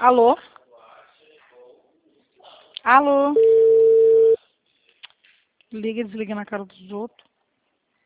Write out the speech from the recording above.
Alô? Alô? Liga e desliga na cara dos outros.